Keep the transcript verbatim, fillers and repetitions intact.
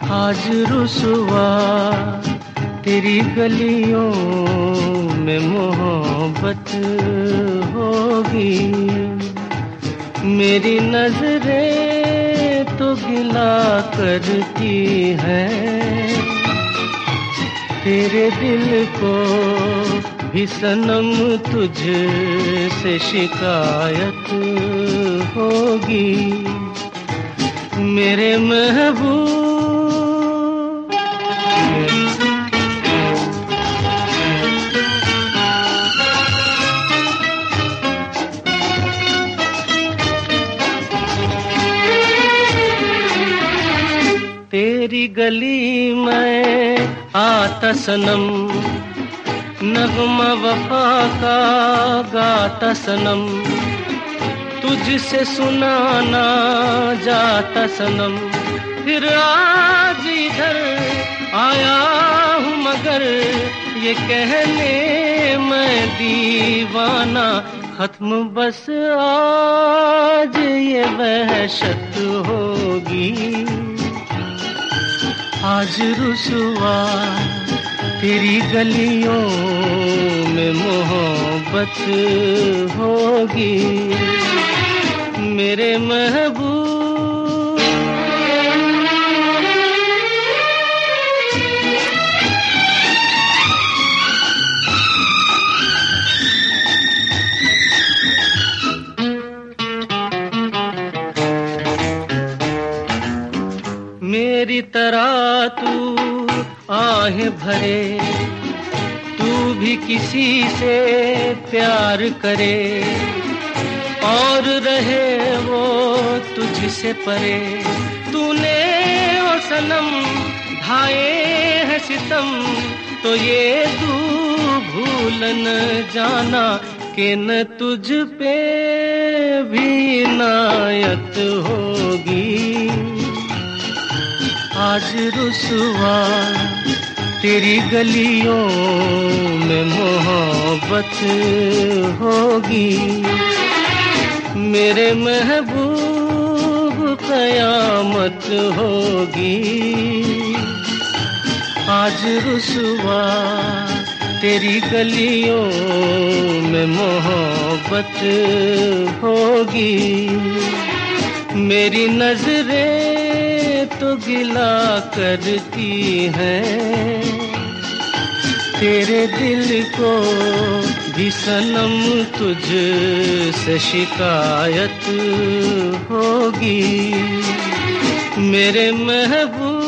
आज रुसवा तेरी गलियों में मोहब्बत होगी, मेरी नजरें तो गिला करती हैं, तेरे दिल को भी सनम तुझ से शिकायत होगी, मेरे महबूब। तेरी गली में आता सनम, नगमा वफा का गाता सनम, तुझसे सुनाना जाता सनम, फिर आज इधर आया हूँ मगर ये कहने मैं दीवाना, खत्म बस आज ये वहशत होगी, आज रुसवा तेरी गलियों में मोहब्बत होगी, मेरे महबूब। मेरी तरह तू आहें भरे, तू भी किसी से प्यार करे, और रहे वो तुझसे परे, तूने ओ सनम ढाए है सितम, तो ये तू भूल न जाना कि न तुझ पे भी इनायत होगी, आज रुसवा तेरी गलियों में मोहब्बत होगी, मेरे महबूब कयामत होगी, आज रुसवा तेरी गलियों में मोहब्बत होगी, मेरी नजरें तो गिला करती हैं, तेरे दिल को भी सनम तुझ से शिकायत होगी, मेरे महबूब।